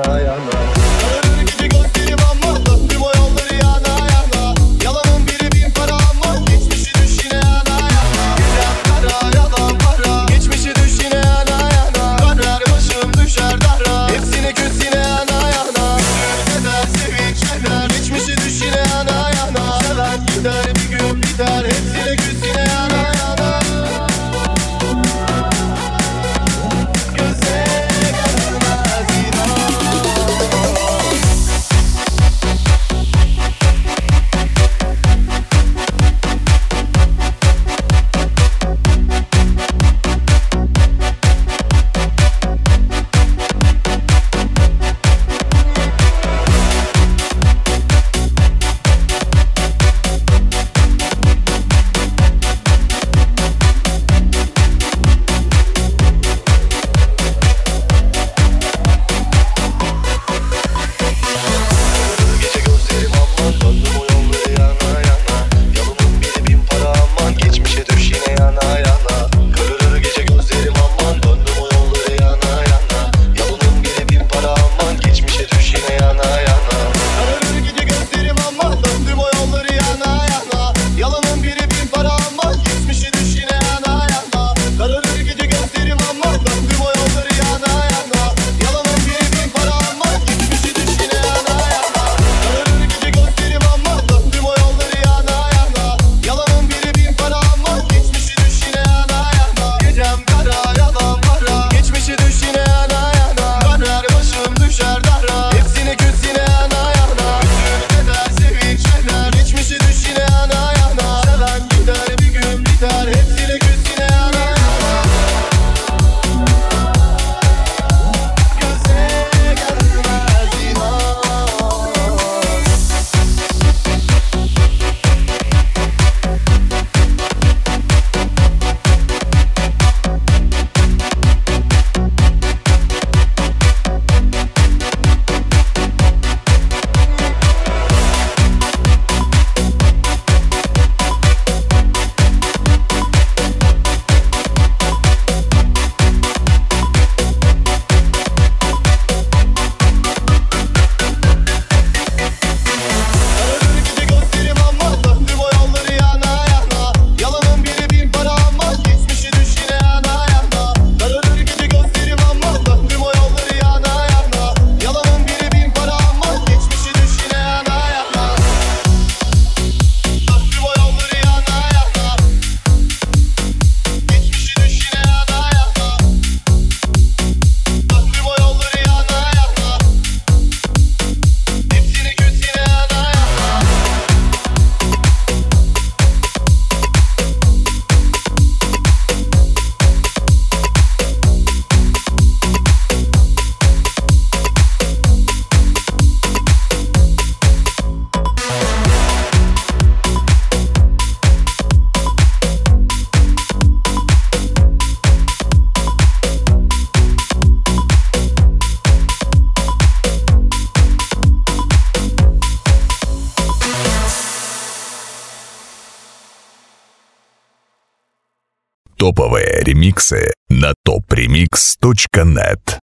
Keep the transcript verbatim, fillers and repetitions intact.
yana yana. Kararır gece gözlerim ama döndüm o yolları yana yana. Yalanın biri bin para ama geçmişi düş yine yana yana. Gecem kara yalan para, geçmişi düş yine yana yana. Karar başım düşer dara, hepsini küs yine yana yana. Hüzün eder sevinç eder, geçmişi düş yine yana yana. Seven gider bir gün biter, hepsini küs yine yana yana. Топовые ремиксы на топ ремикс точка нет.